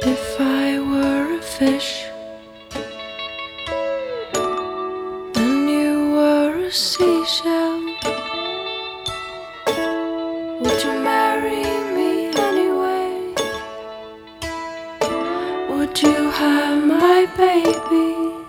If I were a fish and you were a seashell, would you marry me anyway? Would you have my baby?